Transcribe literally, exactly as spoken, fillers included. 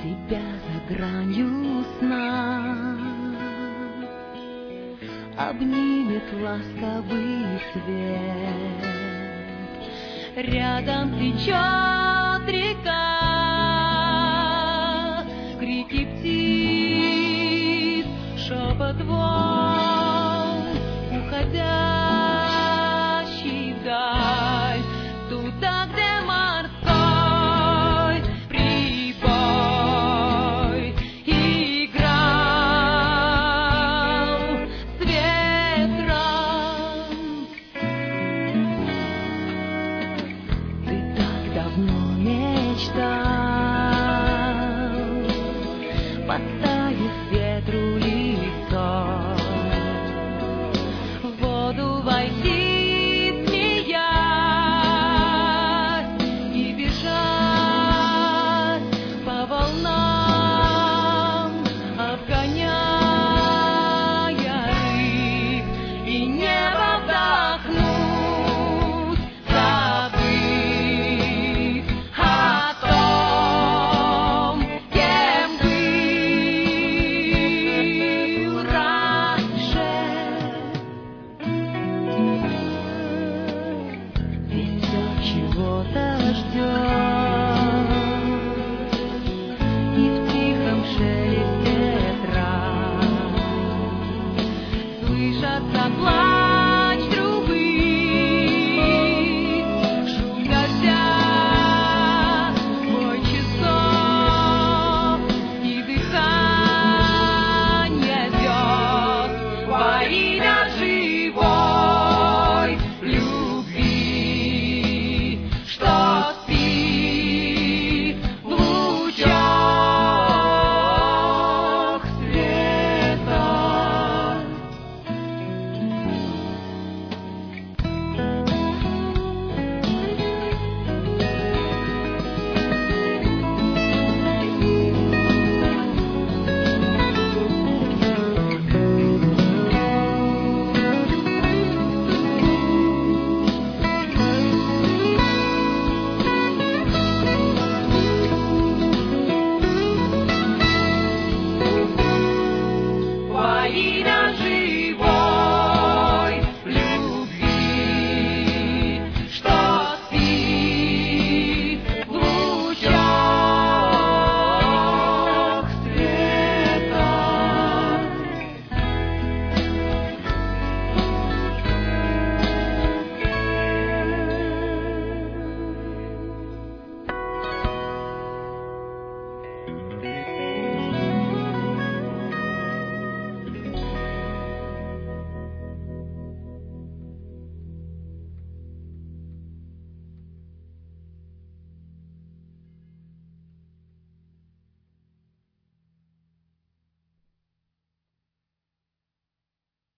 тебя за гранью сна обнимет ласковый свет. Рядом течет река, крики птиц, шепот волн, уходящий вдаль, туда, где морской прибой играл с ветром. Ты так давно мечтал, подставив ветру лицо, в воду войти, смеясь, и бежать по волнам, обгоняя рыб, и небо вдохнуть, забыв о том, кем был раньше. Ведь все чего-то ждет.